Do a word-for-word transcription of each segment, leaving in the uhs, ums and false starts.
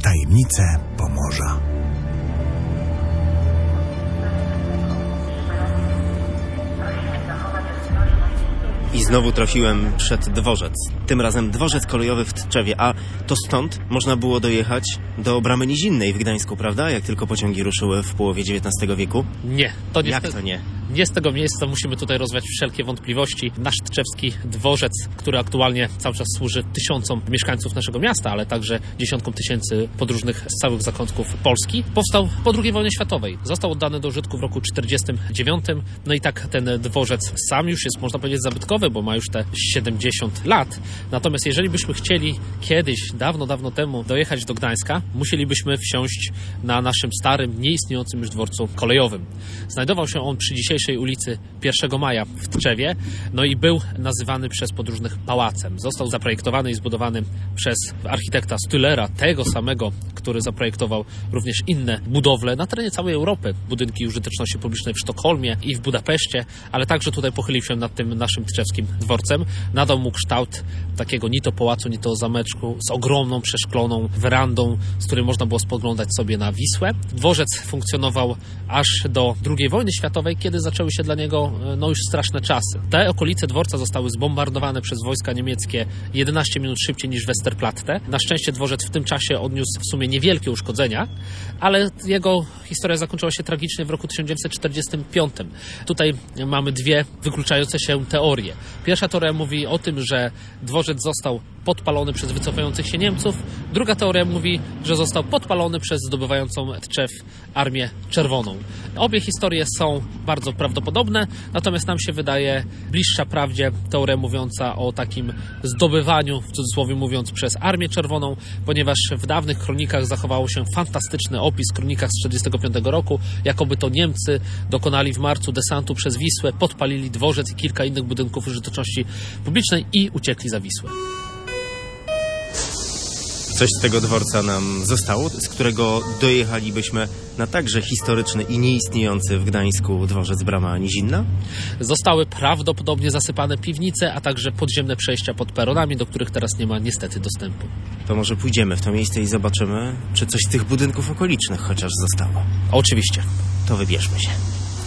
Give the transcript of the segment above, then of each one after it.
Tajemnice Pomorza. I znowu trafiłem przed dworzec. Tym razem dworzec kolejowy w Tczewie, a to stąd można było dojechać do Bramy Nizinnej w Gdańsku, prawda? Jak tylko pociągi ruszyły w połowie dziewiętnastego wieku. Nie. To nie Jak te... to nie? Nie z tego miejsca musimy tutaj rozwiać wszelkie wątpliwości. Nasz tczewski dworzec, który aktualnie cały czas służy tysiącom mieszkańców naszego miasta, ale także dziesiątkom tysięcy podróżnych z całych zakątków Polski, powstał po drugiej wojnie światowej. Został oddany do użytku w roku czterdziestym dziewiątym. No i tak ten dworzec sam już jest, można powiedzieć, zabytkowy, bo ma już te siedemdziesiąt lat. Natomiast jeżeli byśmy chcieli kiedyś, dawno, dawno temu dojechać do Gdańska, musielibyśmy wsiąść na naszym starym, nieistniejącym już dworcu kolejowym. Znajdował się on przy dzisiejszej ulicy pierwszego maja w Tczewie, no i był nazywany przez podróżnych pałacem. Został zaprojektowany i zbudowany przez architekta Stülera, tego samego, który zaprojektował również inne budowle na terenie całej Europy, budynki użyteczności publicznej w Sztokholmie i w Budapeszcie, ale także tutaj pochylił się nad tym naszym tczewskim dworcem. Nadał mu kształt takiego ni to pałacu, ni to zameczku z ogromną, przeszkloną werandą, z której można było spoglądać sobie na Wisłę. Dworzec funkcjonował aż do drugiej wojny światowej, kiedy zaczęły się dla niego no już straszne czasy. Te okolice dworca zostały zbombardowane przez wojska niemieckie jedenaście minut szybciej niż Westerplatte. Na szczęście dworzec w tym czasie odniósł w sumie niewielkie uszkodzenia, ale jego historia zakończyła się tragicznie w roku tysiąc dziewięćset czterdziestym piątym. Tutaj mamy dwie wykluczające się teorie. Pierwsza teoria mówi o tym, że dworzec został podpalony przez wycofających się Niemców. Druga teoria mówi, że został podpalony przez zdobywającą Tczew Armię Czerwoną. Obie historie są bardzo prawdopodobne, natomiast nam się wydaje bliższa prawdzie teoria mówiąca o takim zdobywaniu, w cudzysłowie mówiąc, przez Armię Czerwoną, ponieważ w dawnych kronikach zachowało się fantastyczny opis, w kronikach z tysiąc dziewięćset trzydziestego piątego roku, jakoby to Niemcy dokonali w marcu desantu przez Wisłę, podpalili dworzec i kilka innych budynków użyteczności publicznej i uciekli za Wisłę. Coś z tego dworca nam zostało, z którego dojechalibyśmy na także historyczny i nieistniejący w Gdańsku dworzec Brama Nizinna? Zostały prawdopodobnie zasypane piwnice, a także podziemne przejścia pod peronami, do których teraz nie ma niestety dostępu. To może pójdziemy w to miejsce i zobaczymy, czy coś z tych budynków okolicznych chociaż zostało. Oczywiście. To wybierzmy się.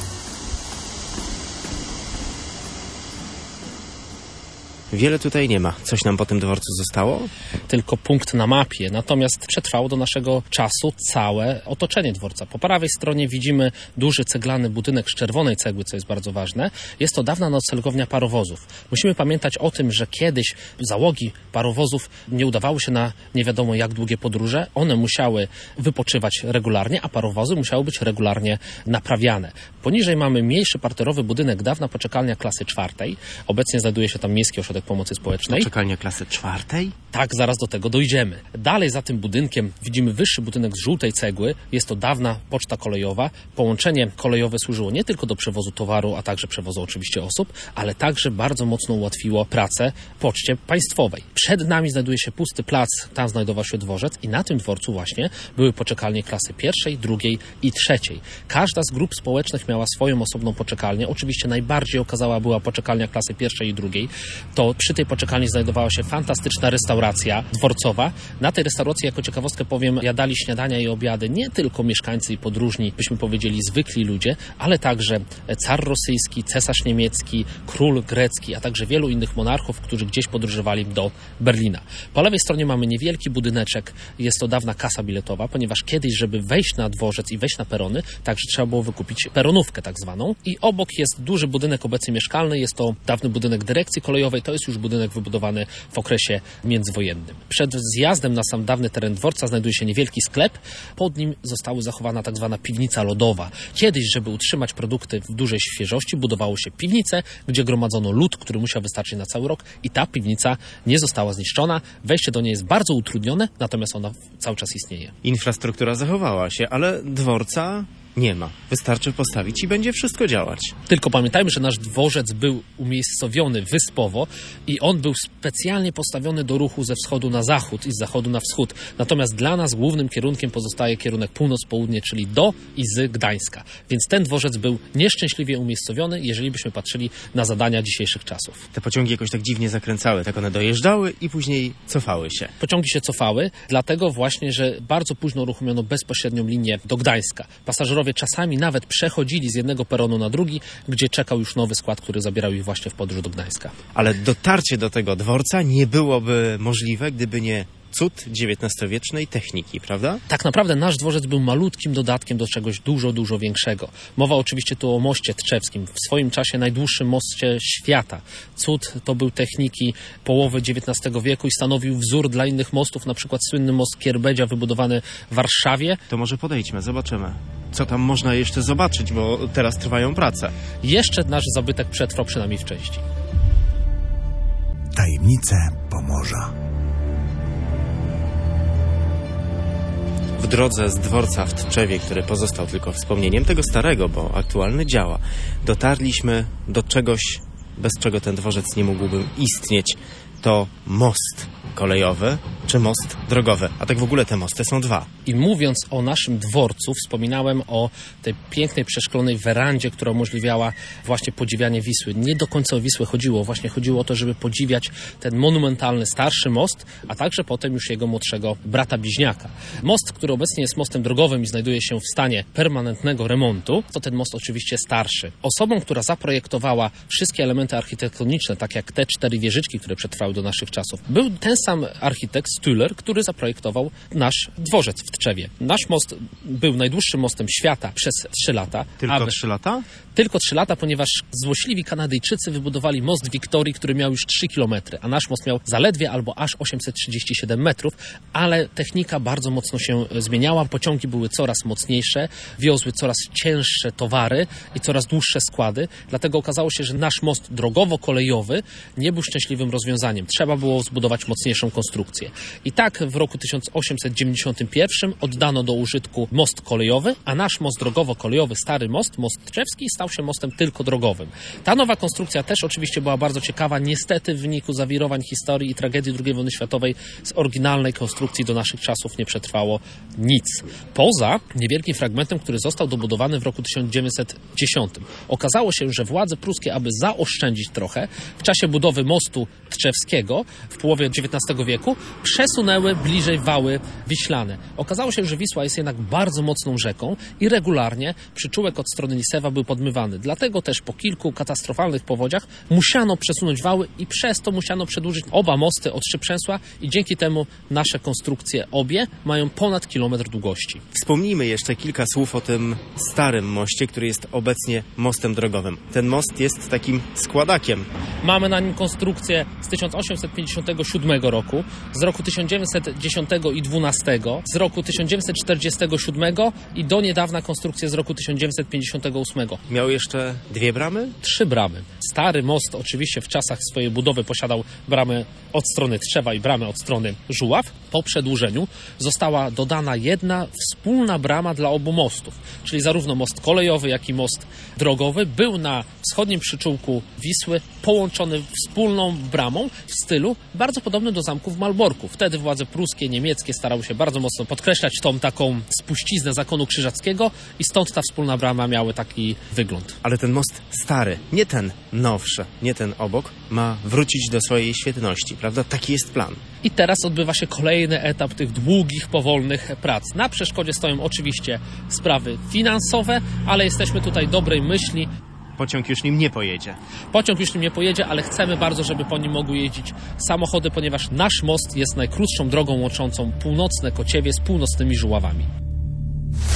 Wiele tutaj nie ma. Coś nam po tym dworcu zostało? Tylko punkt na mapie. Natomiast przetrwało do naszego czasu całe otoczenie dworca. Po prawej stronie widzimy duży ceglany budynek z czerwonej cegły, co jest bardzo ważne. Jest to dawna noclegownia parowozów. Musimy pamiętać o tym, że kiedyś załogi parowozów nie udawały się na nie wiadomo jak długie podróże. One musiały wypoczywać regularnie, a parowozy musiały być regularnie naprawiane. Poniżej mamy mniejszy parterowy budynek, dawna poczekalnia klasy czwartej. Obecnie znajduje się tam Miejski Ośrodek Pomocy Społecznej. Poczekalnia klasy czwartej? Tak, zaraz do tego dojdziemy. Dalej za tym budynkiem widzimy wyższy budynek z żółtej cegły. Jest to dawna poczta kolejowa. Połączenie kolejowe służyło nie tylko do przewozu towaru, a także przewozu oczywiście osób, ale także bardzo mocno ułatwiło pracę poczcie państwowej. Przed nami znajduje się pusty plac, tam znajdował się dworzec i na tym dworcu właśnie były poczekalnie klasy pierwszej, drugiej i trzeciej. Każda z grup społecznych miała swoją osobną poczekalnię. Oczywiście najbardziej okazała była poczekalnia klasy pierwszej i drugiej. To przy tej poczekalni znajdowała się fantastyczna restauracja dworcowa. Na tej restauracji, jako ciekawostkę powiem, jadali śniadania i obiady nie tylko mieszkańcy i podróżni, byśmy powiedzieli zwykli ludzie, ale także car rosyjski, cesarz niemiecki, król grecki, a także wielu innych monarchów, którzy gdzieś podróżowali do Berlina. Po lewej stronie mamy niewielki budyneczek. Jest to dawna kasa biletowa, ponieważ kiedyś, żeby wejść na dworzec i wejść na perony, także trzeba było wykupić peronówkę tak zwaną. I obok jest duży budynek obecnie mieszkalny. Jest to dawny budynek dyrekcji kolejowej. To jest już budynek wybudowany w okresie międzywojennym. Przed zjazdem na sam dawny teren dworca znajduje się niewielki sklep. Pod nim została zachowana tak zwana piwnica lodowa. Kiedyś, żeby utrzymać produkty w dużej świeżości, budowało się piwnicę, gdzie gromadzono lód, który musiał wystarczyć na cały rok i ta piwnica nie została zniszczona. Wejście do niej jest bardzo utrudnione, natomiast ona cały czas istnieje. Infrastruktura zachowała się, ale dworca nie ma. Wystarczy postawić i będzie wszystko działać. Tylko pamiętajmy, że nasz dworzec był umiejscowiony wyspowo i on był specjalnie postawiony do ruchu ze wschodu na zachód i z zachodu na wschód. Natomiast dla nas głównym kierunkiem pozostaje kierunek północ-południe, czyli do i z Gdańska. Więc ten dworzec był nieszczęśliwie umiejscowiony, jeżeli byśmy patrzyli na zadania dzisiejszych czasów. Te pociągi jakoś tak dziwnie zakręcały, tak one dojeżdżały i później cofały się. Pociągi się cofały, dlatego właśnie, że bardzo późno uruchomiono bezpośrednią linię do Gdańska. Pasażerowie czasami nawet przechodzili z jednego peronu na drugi, gdzie czekał już nowy skład, który zabierał ich właśnie w podróż do Gdańska. Ale dotarcie do tego dworca nie byłoby możliwe, gdyby nie cud dziewiętnastowiecznej techniki, prawda? Tak naprawdę nasz dworzec był malutkim dodatkiem do czegoś dużo, dużo większego. Mowa oczywiście tu o moście tczewskim, w swoim czasie najdłuższym moście świata. Cud to był techniki połowy dziewiętnastego wieku i stanowił wzór dla innych mostów, na przykład słynny most Kierbedzia wybudowany w Warszawie. To może podejdźmy, zobaczymy. Co tam można jeszcze zobaczyć, bo teraz trwają prace. Jeszcze nasz zabytek przetrwał przynajmniej w części. Tajemnice Pomorza. W drodze z dworca w Tczewie, który pozostał tylko wspomnieniem tego starego, bo aktualny działa, dotarliśmy do czegoś, bez czego ten dworzec nie mógłby istnieć. To most kolejowy czy most drogowy. A tak w ogóle te mosty są dwa. I mówiąc o naszym dworcu, wspominałem o tej pięknej, przeszklonej werandzie, która umożliwiała właśnie podziwianie Wisły. Nie do końca o Wisłę chodziło. Właśnie chodziło o to, żeby podziwiać ten monumentalny, starszy most, a także potem już jego młodszego brata bliźniaka. Most, który obecnie jest mostem drogowym i znajduje się w stanie permanentnego remontu, to ten most oczywiście starszy. Osobą, która zaprojektowała wszystkie elementy architektoniczne, tak jak te cztery wieżyczki, które przetrwały do naszych czasów, był ten sam architekt Stüler, który zaprojektował nasz dworzec w Tczewie. Nasz most był najdłuższym mostem świata przez trzy lata. Tylko trzy lata? Tylko trzy lata, ponieważ złośliwi Kanadyjczycy wybudowali most Wiktorii, który miał już trzy kilometry, a nasz most miał zaledwie albo aż osiemset trzydzieści siedem metrów, ale technika bardzo mocno się zmieniała, pociągi były coraz mocniejsze, wiozły coraz cięższe towary i coraz dłuższe składy, dlatego okazało się, że nasz most drogowo-kolejowy nie był szczęśliwym rozwiązaniem. Trzeba było zbudować mocniejszą konstrukcję. I tak w roku tysiąc osiemset dziewięćdziesiątym pierwszym oddano do użytku most kolejowy, a nasz most drogowo-kolejowy, stary most, most tczewski, stał się mostem tylko drogowym. Ta nowa konstrukcja też oczywiście była bardzo ciekawa. Niestety w wyniku zawirowań historii i tragedii drugiej wojny światowej z oryginalnej konstrukcji do naszych czasów nie przetrwało nic. Poza niewielkim fragmentem, który został dobudowany w roku tysiąc dziewięćset dziesiątym. Okazało się, że władze pruskie, aby zaoszczędzić trochę, w czasie budowy mostu tczewskiego w połowie dziewiętnastego wieku przesunęły bliżej wały wiślane. Okazało się, że Wisła jest jednak bardzo mocną rzeką i regularnie przyczółek od strony Lisewa był podmywany. Dlatego też po kilku katastrofalnych powodziach musiano przesunąć wały i przez to musiano przedłużyć oba mosty o trzy przęsła i dzięki temu nasze konstrukcje obie mają ponad kilometr długości. Wspomnijmy jeszcze kilka słów o tym starym moście, który jest obecnie mostem drogowym. Ten most jest takim składakiem. Mamy na nim konstrukcję z tysiąc osiemset pięćdziesiątego siódmego roku, z roku tysiąc dziewięćset dziesiątego i dwunastego, z roku tysiąc dziewięćset czterdziestego siódmego i do niedawna konstrukcję z roku tysiąc dziewięćset pięćdziesiątego ósmego. Miał jeszcze dwie bramy? Trzy bramy. Stary most oczywiście w czasach swojej budowy posiadał bramę od strony Tczewa i bramę od strony Żuław. Po przedłużeniu została dodana jedna wspólna brama dla obu mostów, czyli zarówno most kolejowy, jak i most drogowy był na wschodnim przyczółku Wisły połączony wspólną bramą w stylu bardzo podobnym do zamku w Malborku. Wtedy władze pruskie, niemieckie starały się bardzo mocno podkreślać tą taką spuściznę zakonu krzyżackiego i stąd ta wspólna brama miała taki wygląd. Ale ten most stary, nie ten nowszy, nie ten obok, ma wrócić do swojej świetności, prawda? Taki jest plan. I teraz odbywa się kolejny etap tych długich, powolnych prac. Na przeszkodzie stoją oczywiście sprawy finansowe, ale jesteśmy tutaj dobrej myśli. Pociąg już nim nie pojedzie. Pociąg już nim nie pojedzie, ale chcemy bardzo, żeby po nim mogły jeździć samochody, ponieważ nasz most jest najkrótszą drogą łączącą północne Kociewie z północnymi Żuławami.